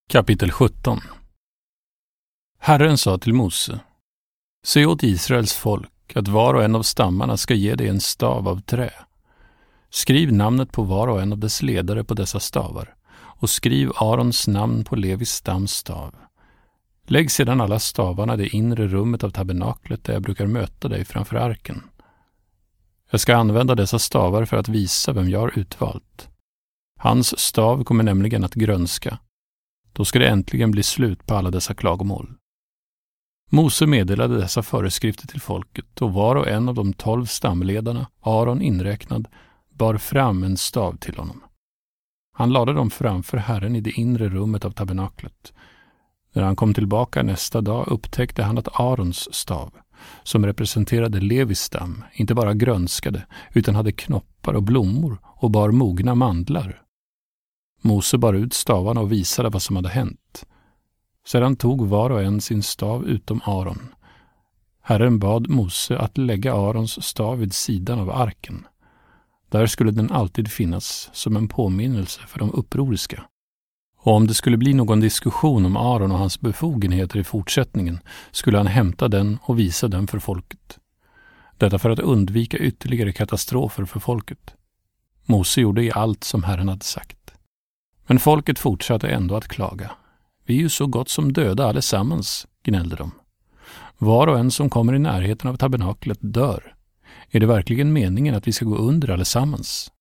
Kapitel 17. Herren sa till Mose: Se åt Israels folk att var och en av stammarna ska ge dig en stav av trä. Skriv namnet på var och en av dess ledare på dessa stavar, och skriv Arons namn på Levis stams stav. Lägg sedan alla stavarna i det inre rummet av tabernaklet där jag brukar möta dig framför arken. Jag ska använda dessa stavar för att visa vem jag har utvalt. Hans stav kommer nämligen att grönska. Då ska det äntligen bli slut på alla dessa klagomål. Mose meddelade dessa föreskrifter till folket, och var och en av de 12 stamledarna, Aron inräknad, bar fram en stav till honom. Han lade dem framför Herren i det inre rummet av tabernaklet. När han kom tillbaka nästa dag upptäckte han att Arons stav, som representerade Levis stam, inte bara grönskade utan hade knoppar och blommor och bar mogna mandlar. Mose bar ut stavarna och visade vad som hade hänt. Sedan tog var och en sin stav utom Aron. Herren bad Mose att lägga Arons stav vid sidan av arken. Där skulle den alltid finnas som en påminnelse för de upproriska. Och om det skulle bli någon diskussion om Aron och hans befogenheter i fortsättningen skulle han hämta den och visa den för folket. Detta för att undvika ytterligare katastrofer för folket. Mose gjorde i allt som Herren hade sagt. Men folket fortsatte ändå att klaga. Vi är ju så gott som döda allesammans, gnällde de. Var och en som kommer i närheten av tabernaklet dör. Är det verkligen meningen att vi ska gå under allesammans?